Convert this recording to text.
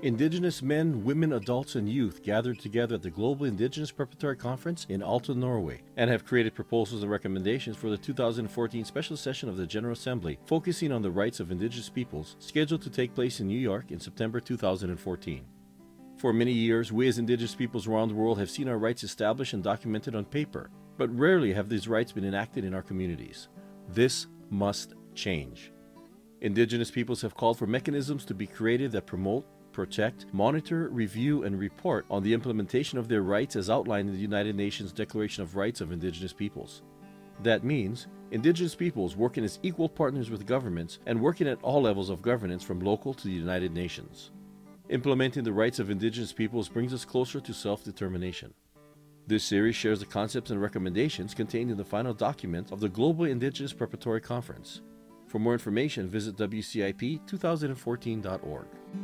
Indigenous men, women, adults, and youth gathered together at the Global Indigenous Preparatory Conference in Alta, Norway, and have created proposals and recommendations for the 2014 special session of the General Assembly, focusing on the rights of Indigenous peoples, scheduled to take place in New York in September 2014. For many years, we as Indigenous peoples around the world have seen our rights established and documented on paper, but rarely have these rights been enacted in our communities. This must change. Indigenous peoples have called for mechanisms to be created that promote, protect, monitor, review, and report on the implementation of their rights as outlined in the United Nations Declaration of Rights of Indigenous Peoples. That means Indigenous peoples working as equal partners with governments and working at all levels of governance from local to the United Nations. Implementing the rights of Indigenous peoples brings us closer to self-determination. This series shares the concepts and recommendations contained in the final document of the Global Indigenous Preparatory Conference. For more information, visit WCIP2014.org.